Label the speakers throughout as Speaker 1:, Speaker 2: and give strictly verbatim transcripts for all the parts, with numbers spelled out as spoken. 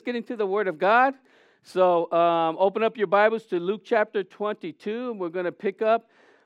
Speaker 1: Get into the Word of God. So um, open up your Bibles to Luke chapter twenty-two. We're going to pick up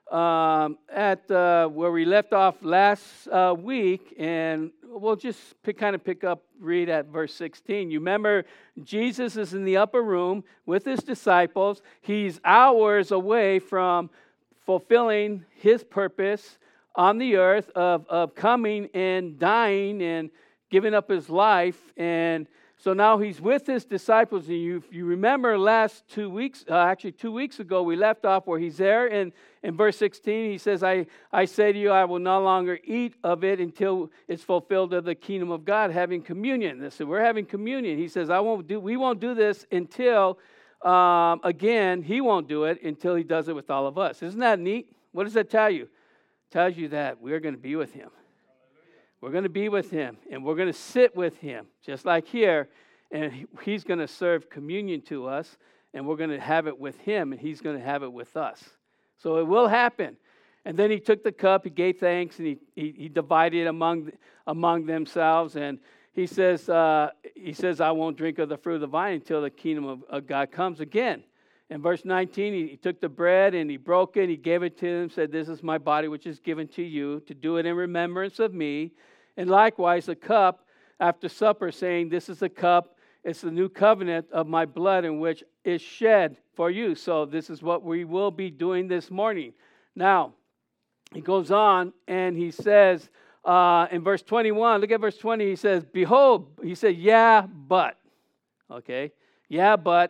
Speaker 1: um, at uh, where we left off last uh, week, and we'll just pick, kind of pick up, read at verse sixteen. You remember, Jesus is in the upper room with his disciples. He's hours away from fulfilling his purpose on the earth of, of coming and dying and giving up his life. And so now he's with his disciples. And you, you remember last two weeks, uh, actually two weeks ago, we left off where he's there. And in verse sixteen, he says, I, I say to you, I will no longer eat of it until it's fulfilled of the kingdom of God, having communion. So we're having communion. He says, I won't do, we won't do this until, um, again, he won't do it until he does it with all of us. Isn't that neat? What does that tell you? It tells you that we're going to be with him. We're going to be with him, and we're going to sit with him, just like here, and he's going to serve communion to us, and we're going to have it with him, and he's going to have it with us. So it will happen. And then he took the cup, he gave thanks, and he he, he divided it among among themselves, and he says, uh, he says, I won't drink of the fruit of the vine until the kingdom of, of God comes again. In verse nineteen, he, he took the bread, and he broke it, he gave it to them, said, this is my body, which is given to you, to do it in remembrance of me. And likewise, the cup after supper, saying, this is the cup, it's the new covenant of my blood in which is shed for you. So this is what we will be doing this morning. Now, he goes on and he says uh, in verse twenty-one, look at verse twenty, he says, behold, he said, yeah, but, okay, yeah, but,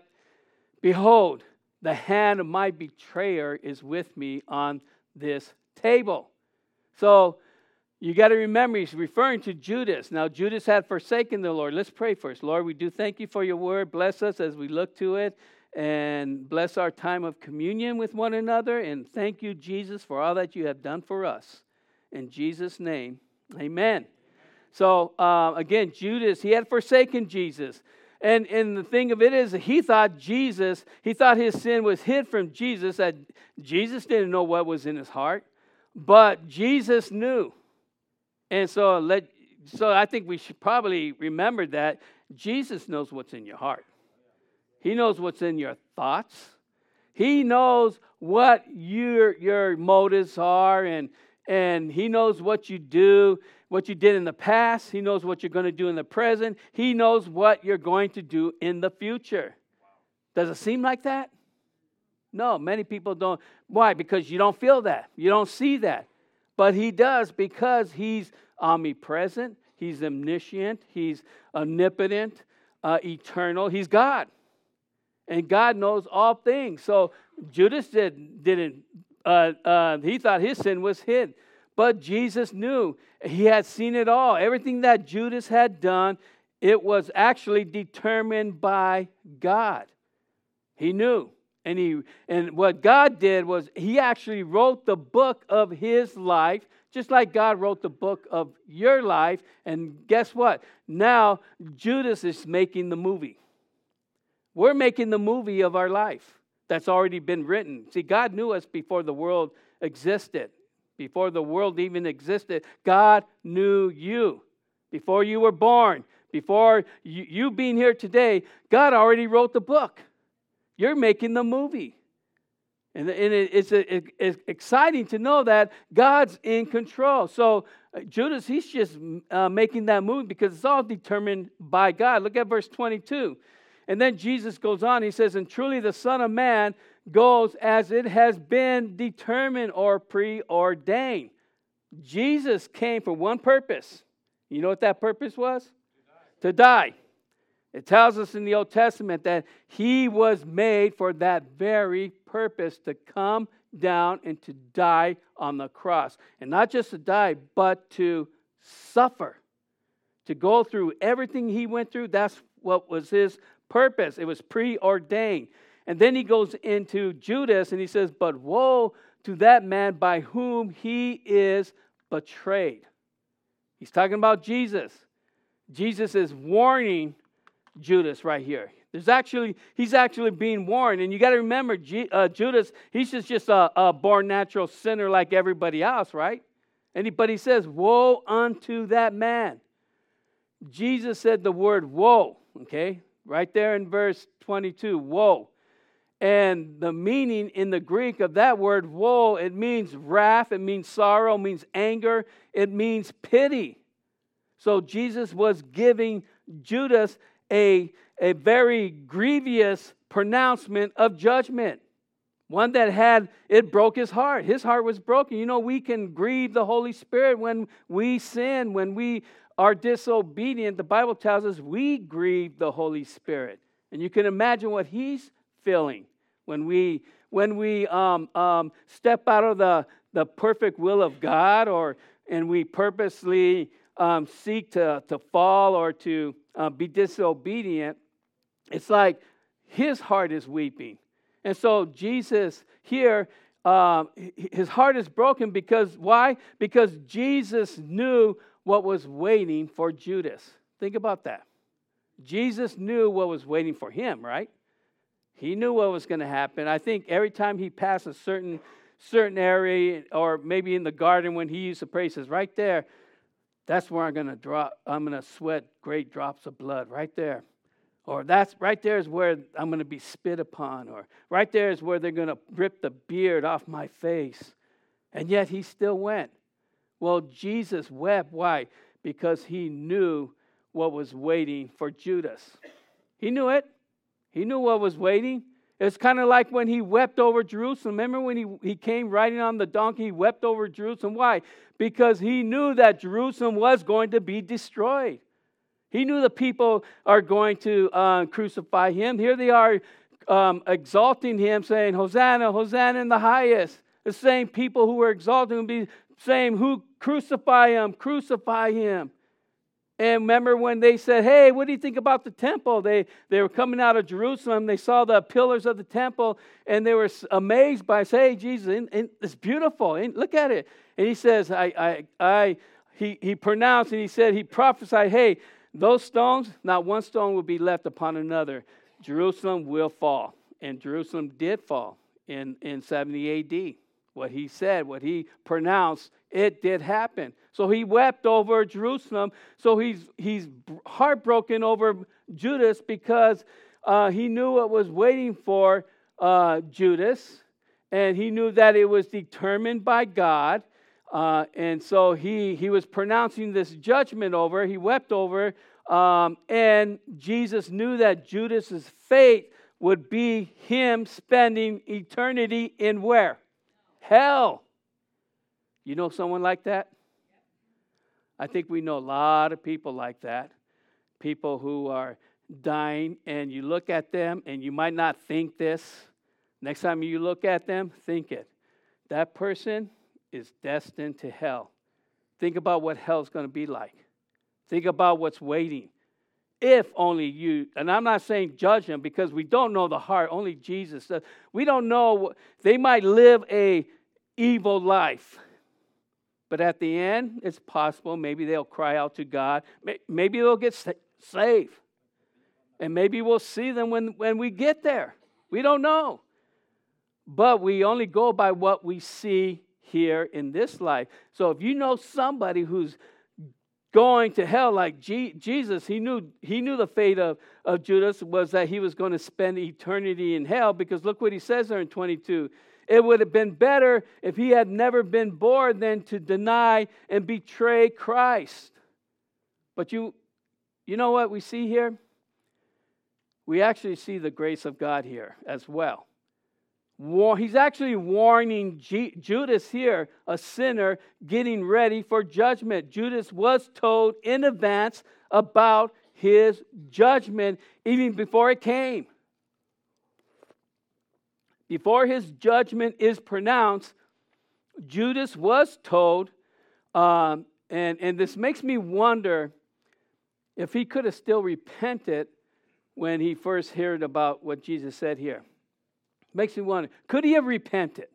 Speaker 1: behold, the hand of my betrayer is with me on this table. So, you got to remember, he's referring to Judas. Now, Judas had forsaken the Lord. Let's pray first. Lord, we do thank you for your word. Bless us as we look to it, and bless our time of communion with one another. And thank you, Jesus, for all that you have done for us. In Jesus' name, amen. So, uh, again, Judas, he had forsaken Jesus. And, and the thing of it is, he thought Jesus, he thought his sin was hid from Jesus, that Jesus didn't know what was in his heart. But Jesus knew. And so let so I think we should probably remember that Jesus knows what's in your heart. He knows what's in your thoughts. He knows what your your motives are, and and he knows what you do, what you did in the past. He knows what you're going to do in the present. He knows what you're going to do in the future. Does it seem like that? No, many people don't. Why? Because you don't feel that. You don't see that. But he does, because he's omnipresent, he's omniscient, he's omnipotent, uh, eternal. He's God. And God knows all things. So Judas did, didn't, uh, uh, he thought his sin was hid. But Jesus knew. He had seen it all. Everything that Judas had done, it was actually determined by God. He knew. And he and what God did was he actually wrote the book of his life, just like God wrote the book of your life. And guess what? Now Judas is making the movie. We're making the movie of our life that's already been written. See, God knew us before the world existed. Before the world even existed, God knew you. Before you were born, before you, you being here today, God already wrote the book. You're making the movie. And it's exciting to know that God's in control. So Judas, he's just uh, making that movie because it's all determined by God. Look at verse twenty-two. And then Jesus goes on. He says, and truly the Son of Man goes as it has been determined or preordained. Jesus came for one purpose. You know what that purpose was? To die. To die. It tells us in the Old Testament that he was made for that very purpose, to come down and to die on the cross. And not just to die, but to suffer. To go through everything he went through, that's what was his purpose. It was preordained. And then he goes into Judas and he says, but woe to that man by whom he is betrayed. He's talking about Jesus. Jesus is warning Judas right here. There's actually, he's actually being warned. And you got to remember, G, uh, Judas, he's just, just a, a born natural sinner like everybody else, right? Anybody says, woe unto that man. Jesus said the word woe, okay? Right there in verse twenty-two, woe. And the meaning in the Greek of that word, woe, it means wrath, it means sorrow, it means anger, it means pity. So Jesus was giving Judas a, a very grievous pronouncement of judgment. One that had, it broke his heart. His heart was broken. You know, we can grieve the Holy Spirit when we sin, when we are disobedient. The Bible tells us we grieve the Holy Spirit. And you can imagine what he's feeling when we when we um, um, step out of the, the perfect will of God, or and we purposely um, seek to, to fall or to uh, be disobedient. It's like his heart is weeping. And so Jesus here, um, his heart is broken because, why? Because Jesus knew what was waiting for Judas. Think about that. Jesus knew what was waiting for him, right? He knew what was going to happen. I think every time he passed a certain certain area, or maybe in the garden when he used to pray, he says, right there, that's where I'm going to drop, I'm going to sweat great drops of blood, right there. Or that's right there is where I'm going to be spit upon. Or right there is where they're going to rip the beard off my face. And yet he still went. Well, Jesus wept. Why? Because he knew what was waiting for Judas. He knew it. He knew what was waiting. It's kind of like when he wept over Jerusalem. Remember when he, he came riding on the donkey, he wept over Jerusalem. Why? Because he knew that Jerusalem was going to be destroyed. He knew the people are going to uh, crucify him. Here they are um, exalting him, saying, Hosanna, Hosanna in the highest. The same people who were exalting him be saying, who crucify him, crucify him. And remember when they said, hey, what do you think about the temple? They, they were coming out of Jerusalem. They saw the pillars of the temple, and they were amazed by, hey, Jesus, it's beautiful. And look at it. And he says, I, I, I, he, he pronounced, and he said, he prophesied, hey, those stones, not one stone will be left upon another. Jerusalem will fall. And Jerusalem did fall in, in seventy A D. What he said, what he pronounced, it did happen. So he wept over Jerusalem. So he's he's heartbroken over Judas because uh, he knew what was waiting for uh, Judas. And he knew that it was determined by God. Uh, and so he, he was pronouncing this judgment over, he wept over, um, and Jesus knew that Judas's fate would be him spending eternity in where? Hell. You know someone like that? I think we know a lot of people like that. People who are dying, and you look at them, and you might not think this. Next time you look at them, think it. That person is destined to hell. Think about what hell's going to be like. Think about what's waiting. If only you, and I'm not saying judge them because we don't know the heart, only Jesus does. We don't know, they might live a evil life. But at the end, it's possible maybe they'll cry out to God. Maybe they'll get saved. And maybe we'll see them when, when we get there. We don't know. But we only go by what we see here in this life. So if you know somebody who's going to hell like G- Jesus, he knew he knew the fate of, of Judas was that he was going to spend eternity in hell, because look what he says there in twenty-two. It would have been better if he had never been born than to deny and betray Christ. But you, you know what we see here? We actually see the grace of God here as well. War, he's actually warning G, Judas here, a sinner, getting ready for judgment. Judas was told in advance about his judgment even before it came. Before his judgment is pronounced, Judas was told, um, and, and this makes me wonder if he could have still repented when he first heard about what Jesus said here. Makes me wonder, could he have repented?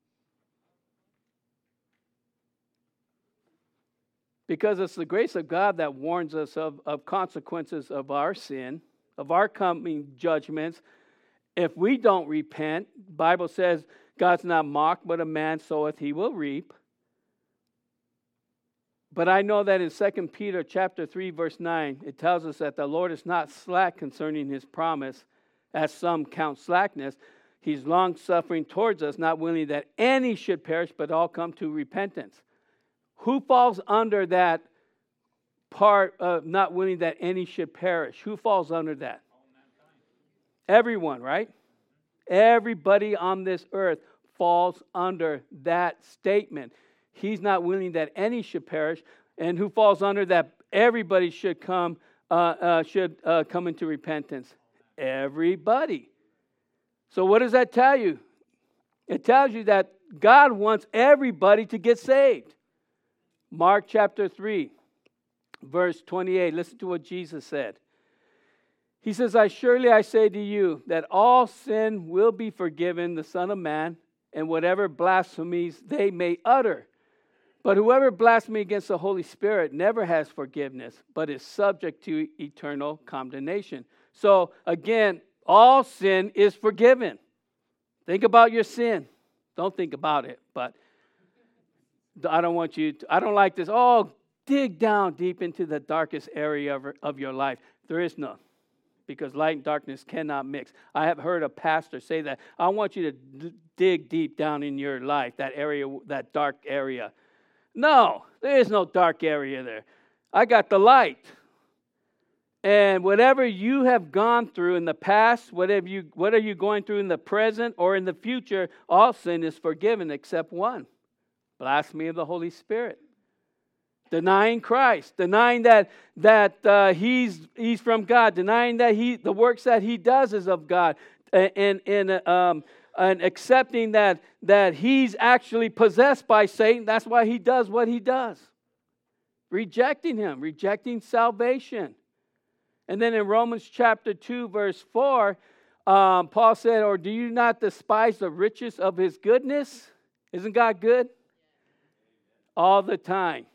Speaker 1: Because it's the grace of God that warns us of, of consequences of our sin, of our coming judgments. If we don't repent, the Bible says God's not mocked, but a man soweth, he will reap. But I know that in Second Peter chapter three, verse nine, it tells us that the Lord is not slack concerning his promise, as some count slackness. He's long-suffering towards us, not willing that any should perish, but all come to repentance. Who falls under that part of not willing that any should perish? Who falls under that? Everyone, right? Everybody on this earth falls under that statement. He's not willing that any should perish. And who falls under that? Everybody should come uh, uh, should uh, come into repentance. Everybody. So what does that tell you? It tells you that God wants everybody to get saved. Mark chapter three, verse twenty-eight. Listen to what Jesus said. He says, I surely I say to you that all sin will be forgiven the Son of Man, and whatever blasphemies they may utter. But whoever blasphemies against the Holy Spirit never has forgiveness, but is subject to eternal condemnation. So again, all sin is forgiven. Think about your sin. Don't think about it, but I don't want you to, I don't like this. Oh, dig down deep into the darkest area of, of your life. There is none, because light and darkness cannot mix. I have heard a pastor say that. I want you to d- dig deep down in your life, that area, that dark area. No, there is no dark area there. I got the light. And whatever you have gone through in the past, whatever you, what are you going through in the present or in the future, all sin is forgiven except one. Blasphemy of the Holy Spirit. Denying Christ, denying that that uh, he's he's from God, denying that he the works that he does is of God, and and um and accepting that that he's actually possessed by Satan. That's why he does what he does. Rejecting him, rejecting salvation. And then in Romans chapter two, verse four, um, Paul said, "Or do you not despise the riches of his goodness?" Isn't God good? All the time.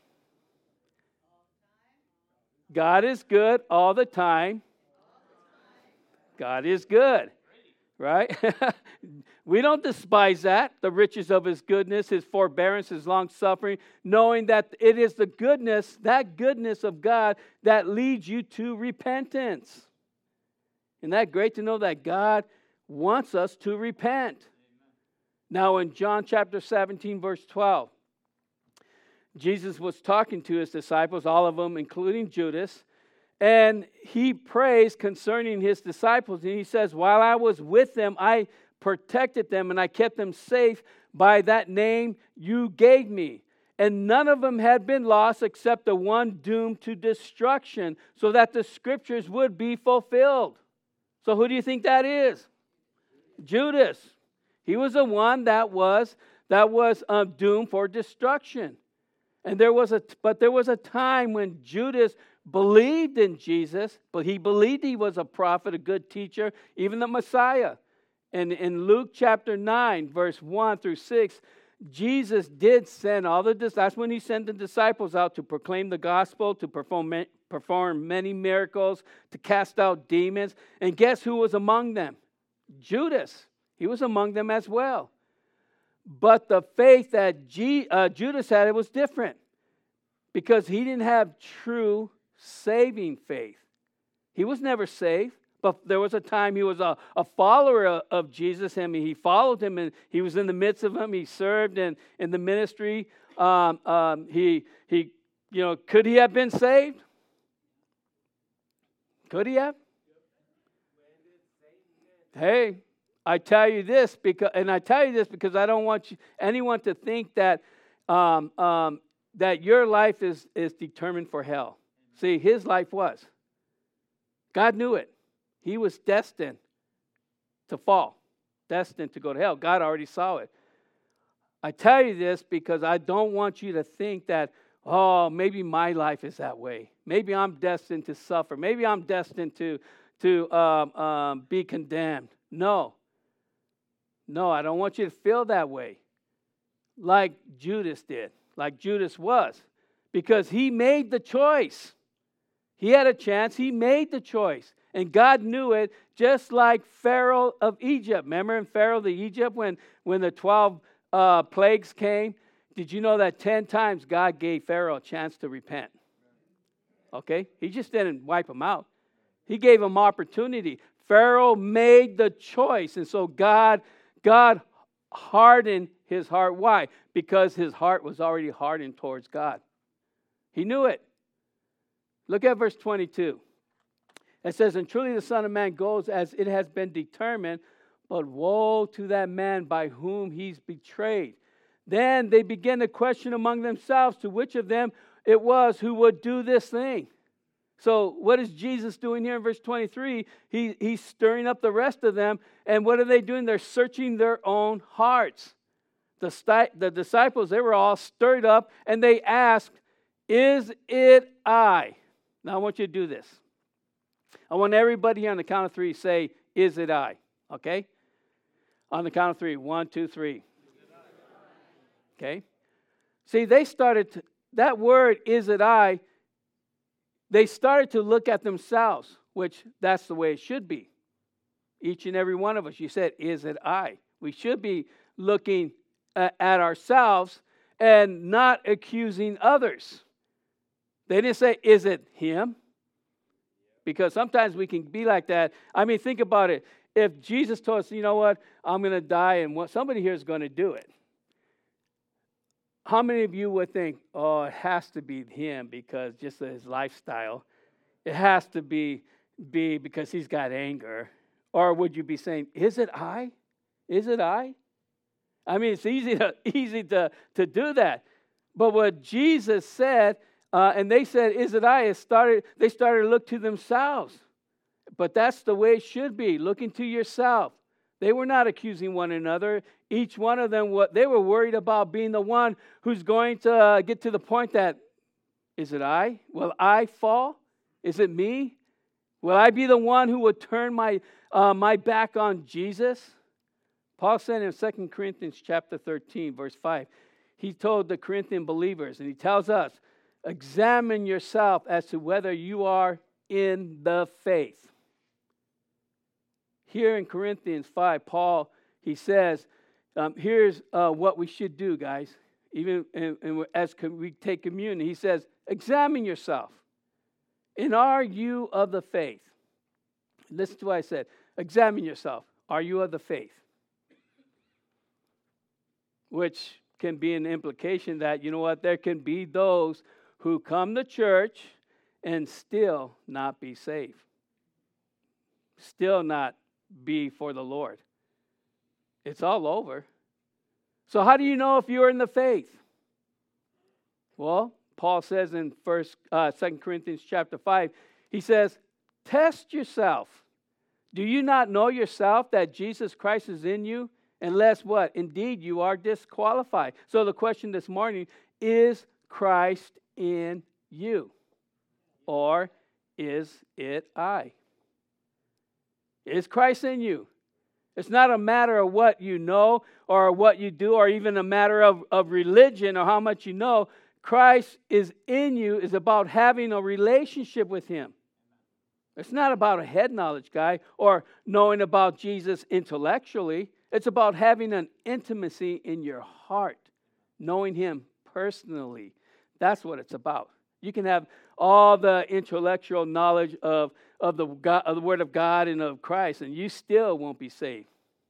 Speaker 1: God is good all the time. God is good, right? We don't despise that, the riches of his goodness, his forbearance, his long-suffering, knowing that it is the goodness, that goodness of God that leads you to repentance. Isn't that great to know that God wants us to repent? Now in John chapter seventeen, verse twelve, Jesus was talking to his disciples, all of them, including Judas, and he prays concerning his disciples. And he says, while I was with them, I protected them and I kept them safe by that name you gave me. And none of them had been lost except the one doomed to destruction, so that the scriptures would be fulfilled. So who do you think that is? Judas. He was the one that was, that was um, doomed for destruction. And there was a, but there was a time when Judas believed in Jesus, but he believed he was a prophet, a good teacher, even the Messiah. And in Luke chapter nine, verse one through six, Jesus did send all the disciples. That's when he sent the disciples out to proclaim the gospel, to perform, perform many miracles, to cast out demons. And guess who was among them? Judas. He was among them as well. But the faith that G, uh, Judas had, it was different, because he didn't have true saving faith. He was never saved, but there was a time he was a, a follower of, of Jesus. I mean, he followed him, and he was in the midst of him. He served in, in the ministry. Um, um, he, he, you know, could he have been saved? Could he have? Hey. I tell you this because, and I tell you this because I don't want you, anyone to think that um, um, that your life is is determined for hell. See, his life was. God knew it. He was destined to fall, destined to go to hell. God already saw it. I tell you this because I don't want you to think that, oh, maybe my life is that way. Maybe I'm destined to suffer. Maybe I'm destined to to um, um, be condemned. No. No, I don't want you to feel that way, like Judas did, like Judas was, because he made the choice. He had a chance. He made the choice, and God knew it, just like Pharaoh of Egypt. Remember in Pharaoh of Egypt when, when the twelve uh, plagues came? Did you know that ten times God gave Pharaoh a chance to repent? Okay? He just didn't wipe him out. He gave him opportunity. Pharaoh made the choice. And so God, God hardened his heart. Why? Because his heart was already hardened towards God. He knew it. Look at verse twenty-two. It says, and truly the Son of Man goes as it has been determined, but woe to that man by whom he's betrayed. Then they began to question among themselves to which of them it was who would do this thing. So what is Jesus doing here in verse twenty-three? He, he's stirring up the rest of them. And what are they doing? They're searching their own hearts. The, sti- the disciples, they were all stirred up, and they asked, is it I? Now I want you to do this. I want everybody here on the count of three say, is it I? Okay? On the count of three. One, two, three. Okay? See, they started, to, that word, is it I, they started to look at themselves, which that's the way it should be. Each and every one of us, you said, is it I? We should be looking at ourselves and not accusing others. They didn't say, is it him? Because sometimes we can be like that. I mean, think about it. If Jesus told us, you know what, I'm going to die and what, somebody here is going to do it. How many of you would think, oh, it has to be him because just his lifestyle. It has to be, be because he's got anger. Or would you be saying, is it I? Is it I? I mean, it's easy to, easy to, to do that. But what Jesus said, uh, and they said, is it I? It started, they started to look to themselves. But that's the way it should be, looking to yourself. They were not accusing one another. Each one of them, what they were worried about being the one who's going to uh, get to the point that, is it I? Will I fall? Is it me? Will I be the one who would turn my uh, my back on Jesus? Paul said in Second Corinthians chapter thirteen, verse five, he told the Corinthian believers, and he tells us, examine yourself as to whether you are in the faith. Here in Corinthians five, Paul, he says, um, here's uh, what we should do, guys. Even in, in, as we take communion, he says, examine yourself. And are you of the faith? Listen to what I said. Examine yourself. Are you of the faith? Which can be an implication that, you know what, there can be those who come to church and still not be saved. Still not be for the Lord. It's all over. So how do you know if you're in the faith? Well, Paul says in First, uh, Second Corinthians chapter five, he says, test yourself. Do you not know yourself that Jesus Christ is in you? Unless what? Indeed, you are disqualified. So the question this morning, is Christ in you? Or is it I? Is Christ in you? It's not a matter of what you know or what you do or even a matter of, of religion or how much you know. Christ is in you is about having a relationship with Him. It's not about a head knowledge guy or knowing about Jesus intellectually. It's about having an intimacy in your heart, knowing Him personally. That's what it's about. You can have all the intellectual knowledge of, of, the, God, of the Word of God and of Christ, and you still won't be saved.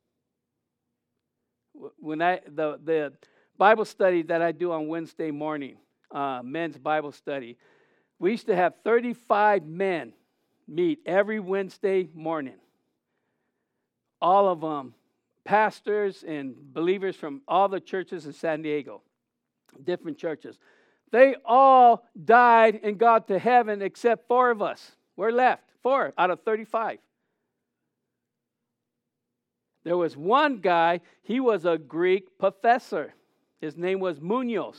Speaker 1: When I the, the Bible study that I do on Wednesday morning, uh, men's Bible study, we used to have thirty-five men meet every Wednesday morning. All of them, pastors and believers from all the churches in San Diego, different churches. They all died and got to heaven except four of us. We're left, four out of thirty-five. There was one guy, he was a Greek professor. His name was Munoz.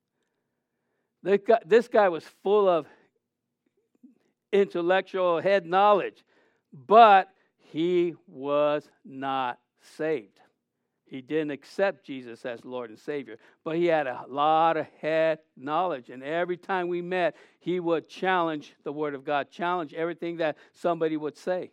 Speaker 1: This guy was full of intellectual head knowledge, but he was not saved. He didn't accept Jesus as Lord and Savior, but he had a lot of head knowledge. And every time we met, he would challenge the Word of God, challenge everything that somebody would say.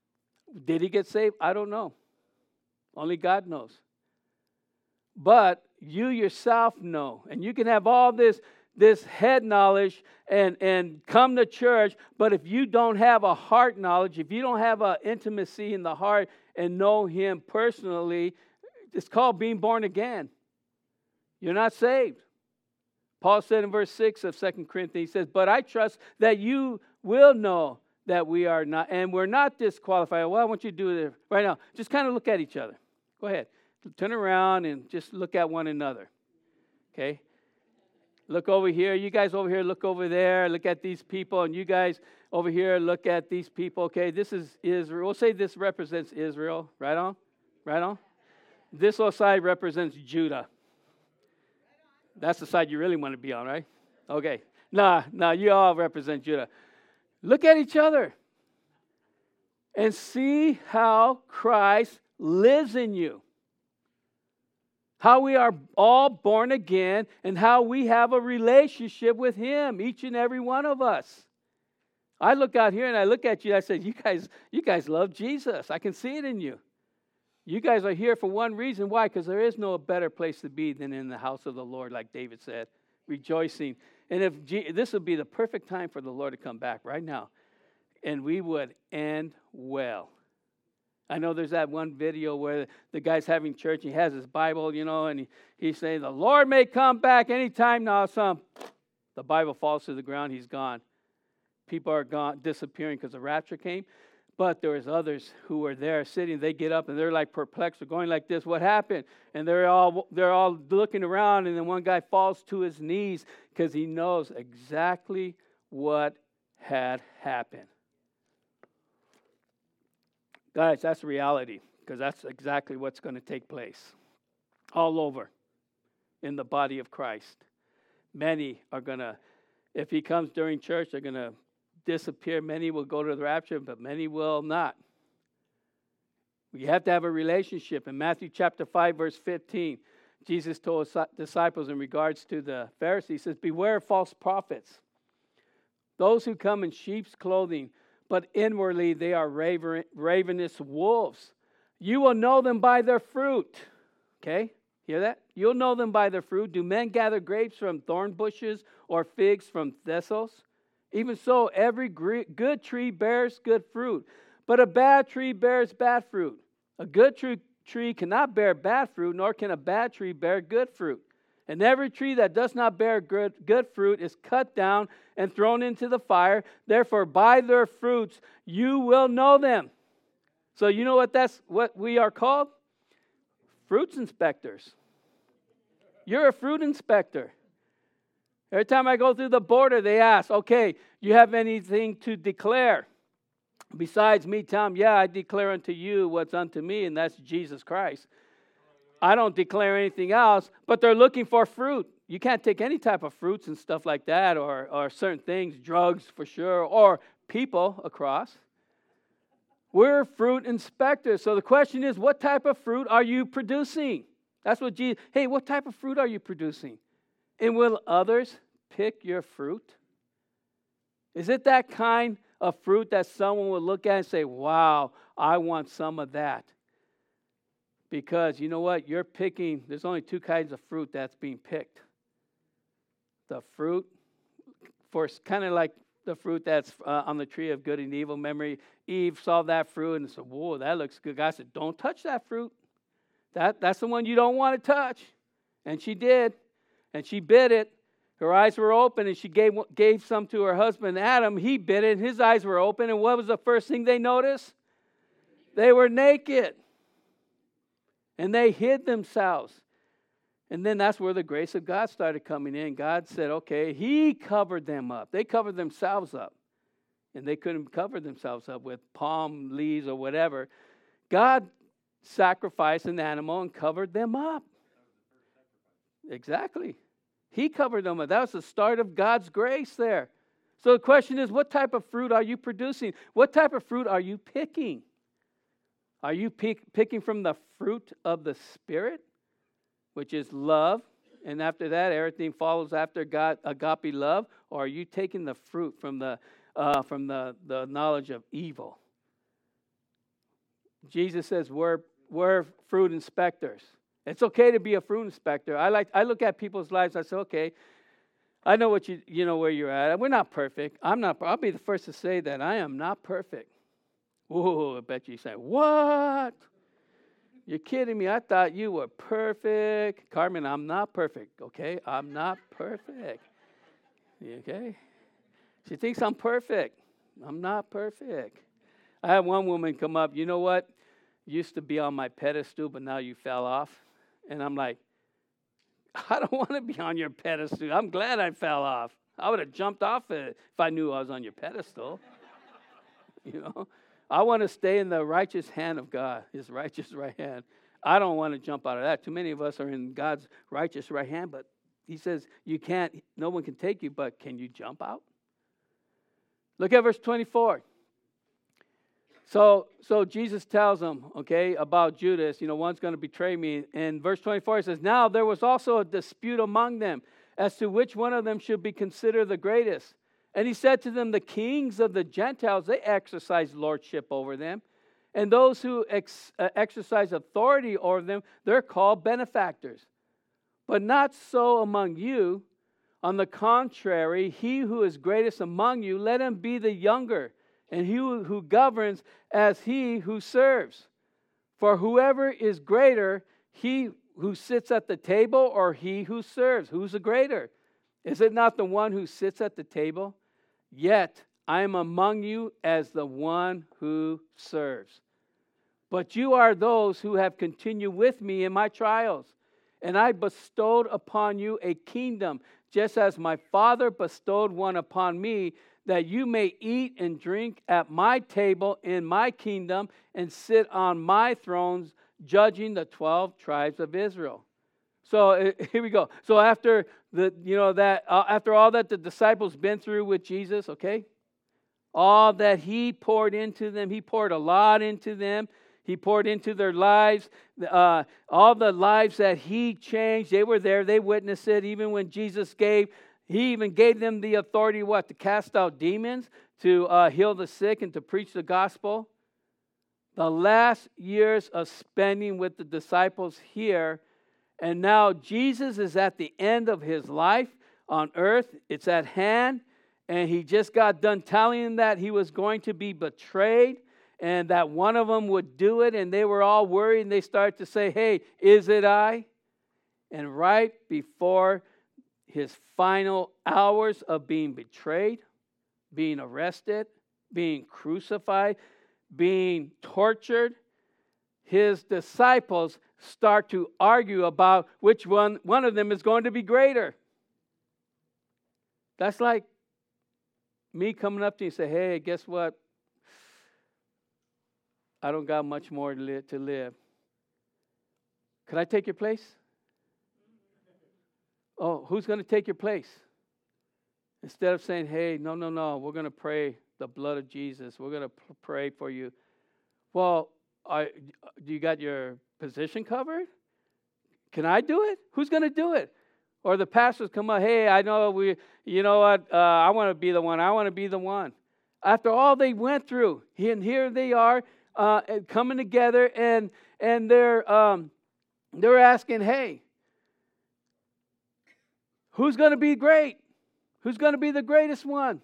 Speaker 1: Did he get saved? I don't know. Only God knows. But you yourself know. And you can have all this, this head knowledge and, and come to church, but if you don't have a heart knowledge, if you don't have an intimacy in the heart and know Him personally, it's called being born again. You're not saved. Paul said in verse six of Second Corinthians, he says, but I trust that you will know that we are not, and we're not disqualified. Well, I want you to do it right now. Just kind of look at each other. Go ahead. Turn around and just look at one another. Okay? Look over here. You guys over here, look over there. Look at these people. And you guys over here, look at these people. Okay, this is Israel. We'll say this represents Israel. Right on? Right on? This little side represents Judah. That's the side you really want to be on, right? Okay. Nah, nah, you all represent Judah. Look at each other and see how Christ lives in you. How we are all born again and how we have a relationship with Him, each and every one of us. I look out here and I look at you and I say, you guys, you guys love Jesus. I can see it in you. You guys are here for one reason. Why? Because there is no better place to be than in the house of the Lord, like David said, rejoicing. And if G- this would be the perfect time for the Lord to come back right now, and we would end well. I know there's that one video where the guy's having church, he has his Bible, you know, and he, he's saying, the Lord may come back anytime now. Some, the Bible falls to the ground, he's gone. People are gone, disappearing because the rapture came. But there was others who were there sitting. They get up and they're like perplexed. They're going like this. What happened? And they're all they're all looking around. And then one guy falls to his knees because he knows exactly what had happened. Guys, that's reality, because that's exactly what's going to take place all over in the body of Christ. Many are going to, if He comes during church, they're going to disappear. Many will go to the rapture, but many will not. We have to have a relationship. In Matthew chapter five, verse fifteen, Jesus told His disciples in regards to the Pharisees, He says, beware of false prophets, those who come in sheep's clothing, but inwardly they are raven, ravenous wolves. You will know them by their fruit. Okay? Hear that? You'll know them by their fruit. Do men gather grapes from thorn bushes or figs from thistles? Even so, every good tree bears good fruit, but a bad tree bears bad fruit. A good tree, tree cannot bear bad fruit, nor can a bad tree bear good fruit. And every tree that does not bear good, good fruit is cut down and thrown into the fire. Therefore, by their fruits you will know them. So you know what that's what we are called? Fruits inspectors. You're a fruit inspector. Every time I go through the border, they ask, okay, you have anything to declare? Besides me, Tom, yeah, I declare unto you what's unto me, and that's Jesus Christ. I don't declare anything else, but they're looking for fruit. You can't take any type of fruits and stuff like that, or, or certain things, drugs for sure, or people across. We're fruit inspectors. So the question is, what type of fruit are you producing? That's what Jesus, hey, what type of fruit are you producing? And will others pick your fruit? Is it that kind of fruit that someone will look at and say, wow, I want some of that? Because you know what? You're picking, there's only two kinds of fruit that's being picked. The fruit, for kind of like the fruit that's uh, on the tree of good and evil. Remember, Eve saw that fruit and said, whoa, that looks good. God said, don't touch that fruit. That, that's the one you don't want to touch. And she did. And she bit it. Her eyes were open, and she gave, gave some to her husband Adam. He bit it, and his eyes were open. And what was the first thing they noticed? They were naked. And they hid themselves. And then that's where the grace of God started coming in. God said, okay, He covered them up. They covered themselves up. And they couldn't cover themselves up with palm leaves or whatever. God sacrificed an animal and covered them up. Exactly. He covered them up. That was the start of God's grace there. So the question is, what type of fruit are you producing? What type of fruit are you picking? Are you pick, picking from the fruit of the Spirit, which is love, and after that, everything follows after God, agape love? Or are you taking the fruit from the uh, from the, the knowledge of evil? Jesus says we're, we're fruit inspectors. It's okay to be a fruit inspector. I like. I look at people's lives. I say, okay, I know what you you know where you're at. We're not perfect. I'm not. I'll be the first to say that I am not perfect. Whoa! I bet you say, what? You're kidding me. I thought you were perfect. Carmen, I'm not perfect. Okay, I'm not perfect. Okay. She thinks I'm perfect. I'm not perfect. I had one woman come up. You know what? Used to be on my pedestal, but now you fell off. And I'm like, I don't want to be on your pedestal. I'm glad I fell off. I would have jumped off it if I knew I was on your pedestal. You know, I want to stay in the righteous hand of God, his righteous right hand. I don't want to jump out of that. Too many of us are in God's righteous right hand, but he says you can't, no one can take you, but can you jump out? Look at verse twenty-four. So, so Jesus tells them, okay, about Judas, you know, one's going to betray me. In verse twenty-four, it says, now there was also a dispute among them as to which one of them should be considered the greatest. And he said to them, the kings of the Gentiles, they exercise lordship over them. And those who ex- uh, exercise authority over them, they're called benefactors. But not so among you. On the contrary, he who is greatest among you, let him be the younger, and he who governs as he who serves. For whoever is greater, he who sits at the table or he who serves? Who's the greater? Is it not the one who sits at the table? Yet I am among you as the one who serves. But you are those who have continued with me in my trials, and I bestowed upon you a kingdom, just as my Father bestowed one upon me, that you may eat and drink at my table in my kingdom and sit on my thrones, judging the twelve tribes of Israel. So here we go. So after the you know that uh, after all that the disciples been through with Jesus, okay, all that he poured into them, he poured a lot into them. He poured into their lives, uh, all the lives that he changed. They were there. They witnessed it. Even when Jesus gave, he even gave them the authority, what, to cast out demons, to uh, heal the sick, and to preach the gospel. The last years of spending with the disciples here, and now Jesus is at the end of his life on earth. It's at hand, and he just got done telling them that he was going to be betrayed, and that one of them would do it, and they were all worried, and they started to say, hey, is it I? And right before his final hours of being betrayed, being arrested, being crucified, being tortured, his disciples start to argue about which one, one of them is going to be greater. That's like me coming up to you and say, hey, guess what? I don't got much more to live. To live. Could I take your place? Oh, who's going to take your place? Instead of saying, hey, no, no, no, we're going to pray the blood of Jesus. We're going to p- pray for you. Well, I, do you got your position covered? Can I do it? Who's going to do it? Or the pastors come up, hey, I know we, you know what, uh, I want to be the one. I want to be the one. After all they went through, and here they are, Uh, coming together, and and they're um, they're asking, hey, who's going to be great? Who's going to be the greatest one?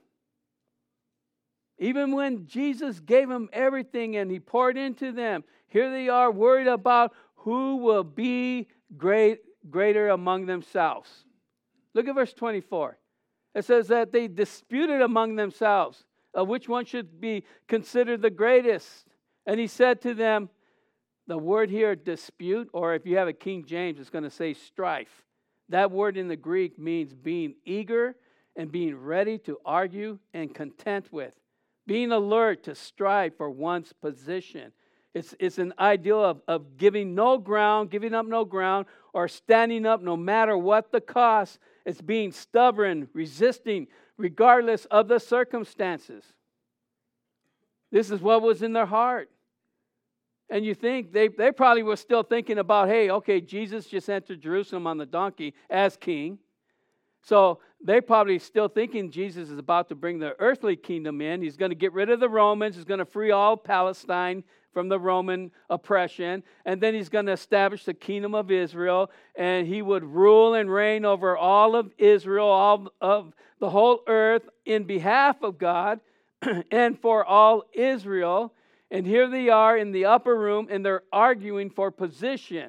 Speaker 1: Even when Jesus gave them everything and he poured into them, here they are worried about who will be great, greater among themselves. Look at verse twenty-four. It says that they disputed among themselves of which one should be considered the greatest. And he said to them, the word here, dispute, or if you have a King James, it's going to say strife. That word in the Greek means being eager and being ready to argue and content with. Being alert to strive for one's position. It's, it's an ideal of, of giving no ground, giving up no ground, or standing up no matter what the cost. It's being stubborn, resisting, regardless of the circumstances. This is what was in their heart. And you think they, they probably were still thinking about, hey, okay, Jesus just entered Jerusalem on the donkey as king. So they're probably still thinking Jesus is about to bring the earthly kingdom in. He's going to get rid of the Romans. He's going to free all Palestine from the Roman oppression. And then he's going to establish the kingdom of Israel. And he would rule and reign over all of Israel, all of the whole earth in behalf of God and for all Israel. And here they are in the upper room, and they're arguing for position.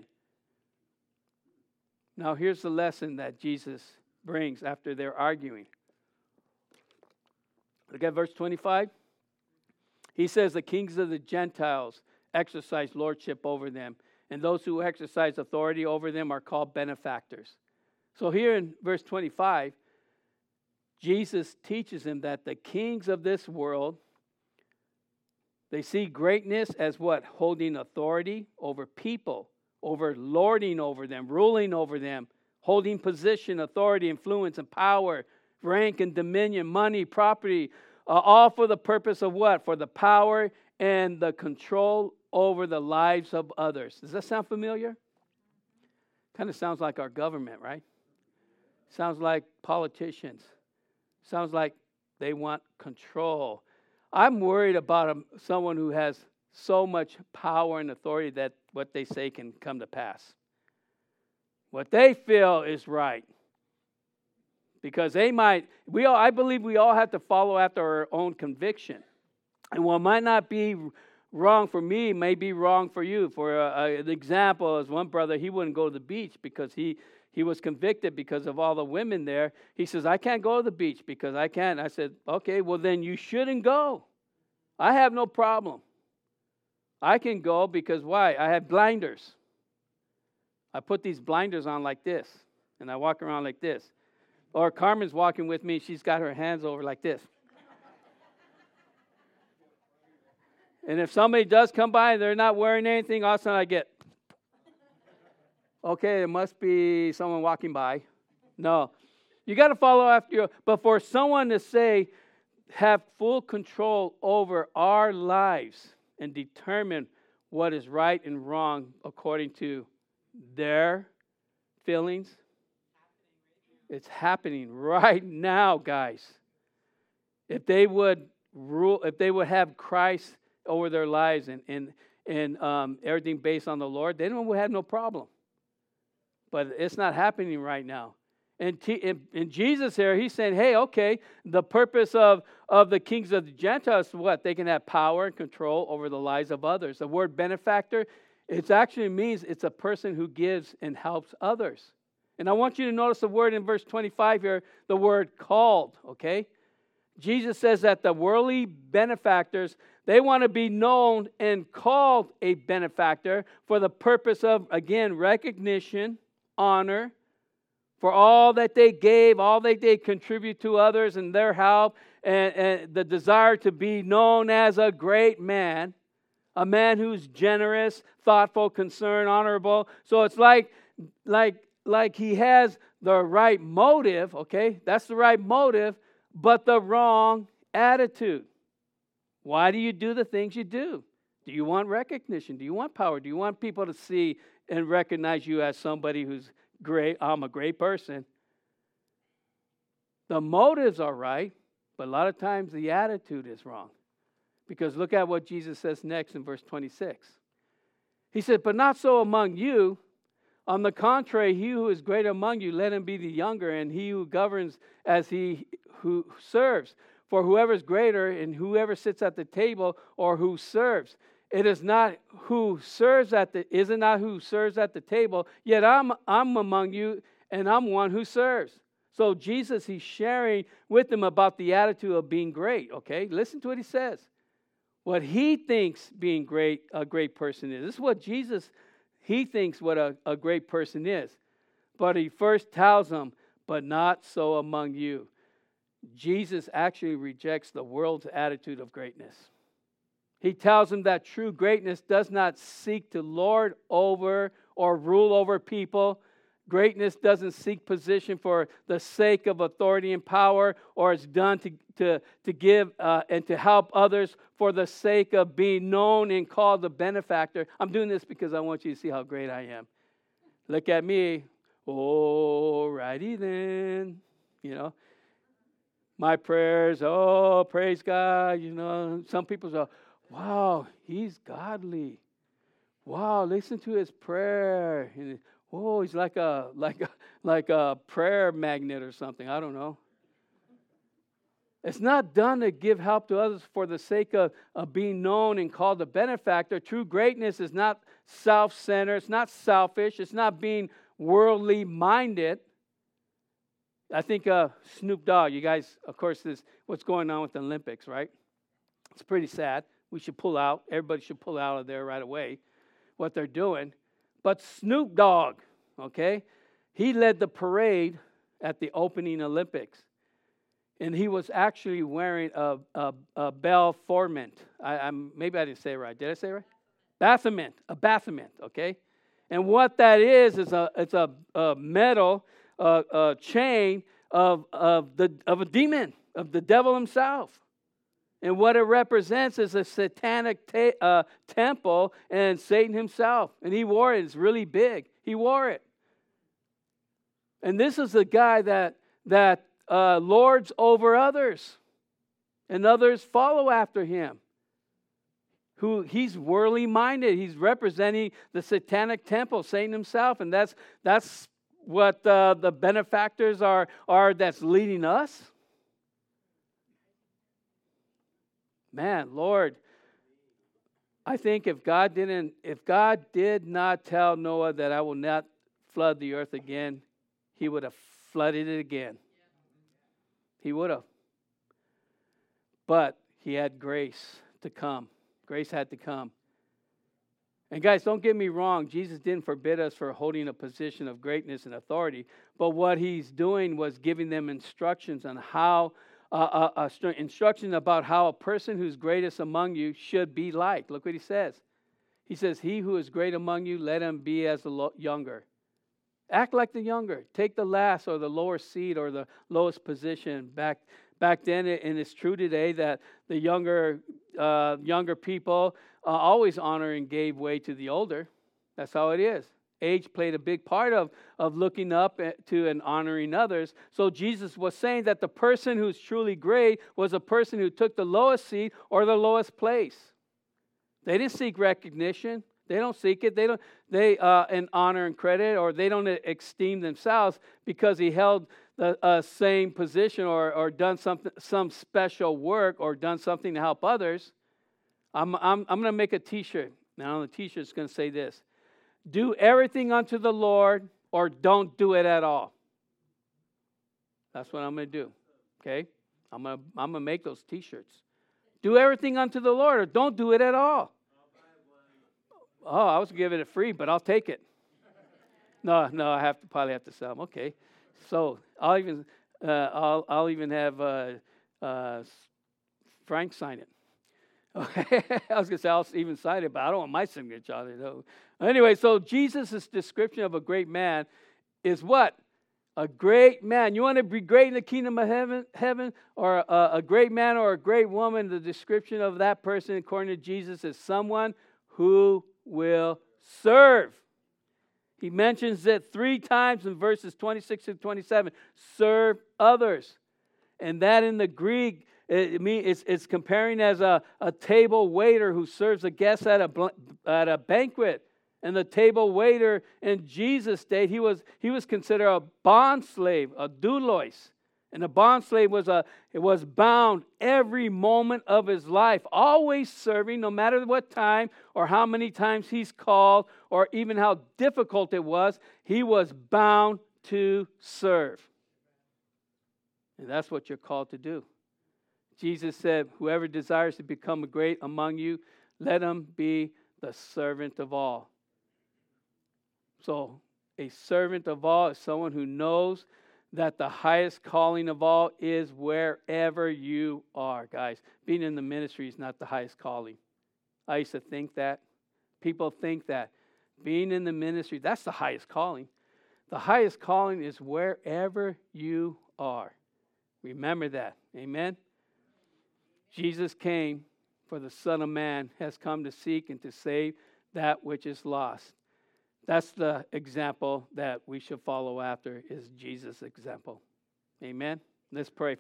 Speaker 1: Now, here's the lesson that Jesus brings after they're arguing. Look at verse twenty-five. He says, the kings of the Gentiles exercise lordship over them, and those who exercise authority over them are called benefactors. So here in verse twenty-five, Jesus teaches them that the kings of this world, they see greatness as what? Holding authority over people, over lording over them, ruling over them, holding position, authority, influence, and power, rank and dominion, money, property, uh, all for the purpose of what? For the power and the control over the lives of others. Does that sound familiar? Kind of sounds like our government, right? Sounds like politicians. Sounds like they want control. I'm worried about a, someone who has so much power and authority that what they say can come to pass. What they feel is right. Because they might, we all, I believe we all have to follow after our own conviction. And what might not be wrong for me may be wrong for you. For a, a, an example, as one brother, he wouldn't go to the beach because he, he was convicted because of all the women there. He says, I can't go to the beach because I can't. I said, okay, well then you shouldn't go. I have no problem. I can go because why? I have blinders. I put these blinders on like this, and I walk around like this. Or Carmen's walking with me, she's got her hands over like this. And if somebody does come by and they're not wearing anything, all of a sudden I get, okay, it must be someone walking by. No. You got to follow after you. But for someone to say, have full control over our lives and determine what is right and wrong according to their feelings, it's happening right now, guys. If they would rule, if they would have Christ over their lives and and, and um, everything based on the Lord, they don't have no problem. But it's not happening right now. And, t- and, and Jesus here, he's saying, hey, okay, the purpose of, of the kings of the Gentiles is what? They can have power and control over the lives of others. The word benefactor, it actually means it's a person who gives and helps others. And I want you to notice the word in verse twenty-five here, the word called, okay? Jesus says that the worldly benefactors, they want to be known and called a benefactor for the purpose of, again, recognition, honor, for all that they gave, all that they contribute to others and their help, and, and the desire to be known as a great man, a man who's generous, thoughtful, concerned, honorable. So it's like, like, like he has the right motive, okay? That's the right motive, but the wrong attitude. Why do you do the things you do? Do you want recognition? Do you want power? Do you want people to see and recognize you as somebody who's great? I'm a great person. The motives are right, but a lot of times the attitude is wrong. Because look at what Jesus says next in verse twenty-six. He said, but not so among you. On the contrary, he who is great among you, let him be the younger, and he who governs as he who serves. For whoever is greater and whoever sits at the table or who serves. It is not who serves at the is it not who serves at the table, yet I'm I'm among you, and I'm one who serves. So Jesus, he's sharing with them about the attitude of being great. Okay, listen to what he says. What he thinks being great, a great person is. This is what Jesus, he thinks what a, a great person is. But he first tells them, but not so among you. Jesus actually rejects the world's attitude of greatness. He tells them that true greatness does not seek to lord over or rule over people. Greatness doesn't seek position for the sake of authority and power, or it's done to, to, to give uh, and to help others for the sake of being known and called a benefactor. I'm doing this because I want you to see how great I am. Look at me. Oh, righty then. You know, my prayers, oh, praise God. You know, some people say, Wow, he's godly. Wow, listen to his prayer. And, oh, he's like a like a like a prayer magnet or something. I don't know. It's not done to give help to others for the sake of, of being known and called a benefactor. True greatness is not self-centered. It's not selfish. It's not being worldly minded. I think uh, Snoop Dogg, you guys, of course, this what's going on with the Olympics, right? It's pretty sad. We should pull out. Everybody should pull out of there right away, what they're doing. But Snoop Dogg, okay, he led the parade at the opening Olympics. And he was actually wearing a, a, a Belformant. I, I'm, maybe I didn't say it right. Did I say it right? Bathament, a bathament, okay? And what that is, is a, it's a, a metal uh, a chain of, of, the, of a demon, of the devil himself. And what it represents is a satanic ta- uh, temple and Satan himself. And he wore it. It's really big. He wore it. And this is the guy that that uh, lords over others. And others follow after him. Who he's worldly minded. He's representing the satanic temple, Satan himself. And that's that's what uh, the benefactors are, are that's leading us. Man, Lord, I think if God didn't, if God did not tell Noah that I will not flood the earth again, he would have flooded it again. He would have. But he had grace to come. Grace had to come. And guys, don't get me wrong. Jesus didn't forbid us for holding a position of greatness and authority. But what he's doing was giving them instructions on how, uh, uh, uh, instruction about how a person who's greatest among you should be like. Look what he says. He says, he who is great among you, let him be as the lo- younger. Act like the younger. Take the last or the lower seat or the lowest position. Back back then, and it's true today, that the younger uh, younger people uh, always honor and gave way to the older. That's how it is. Age played a big part of, of looking up to and honoring others. So Jesus was saying that the person who's truly great was a person who took the lowest seat or the lowest place. They didn't seek recognition. They don't seek it. They don't. They uh, and honor and credit, or they don't esteem themselves because he held the uh, same position or or done something, some special work, or done something to help others. I'm I'm I'm going to make a T-shirt. Now the T-shirt's going to say this: do everything unto the Lord, or don't do it at all. That's what I'm going to do. Okay, I'm going to I'm going to make those T-shirts. Do everything unto the Lord, or don't do it at all. Oh, I was giving it free, but I'll take it. No, no, I have to probably have to sell them. Okay, so I'll even uh, I'll I'll even have uh, uh, Frank sign it. Okay, I was gonna say I'll even sign it, but I don't want my signature on it. No. Anyway, so Jesus' description of a great man is what? A great man. You want to be great in the kingdom of heaven, heaven, or a, a great man or a great woman? The description of that person, according to Jesus, is someone who will serve. He mentions it three times in verses twenty-six and twenty-seven. Serve others. And that in the Greek, it mean it's, it's comparing as a, a table waiter who serves a guest at a at a banquet. And the table waiter in Jesus' day, he was he was considered a bond slave, a doulos. And a bond slave was a it was bound every moment of his life, always serving, no matter what time or how many times he's called, or even how difficult it was. He was bound to serve. And that's what you're called to do. Jesus said, whoever desires to become great among you, let him be the servant of all. So a servant of all is someone who knows that the highest calling of all is wherever you are, guys. Being in the ministry is not the highest calling. I used to think that. People think that. Being in the ministry, that's the highest calling. The highest calling is wherever you are. Remember that. Amen? Jesus came, for the Son of Man has come to seek and to save that which is lost. That's the example that we should follow after, is Jesus' example. Amen? Let's pray.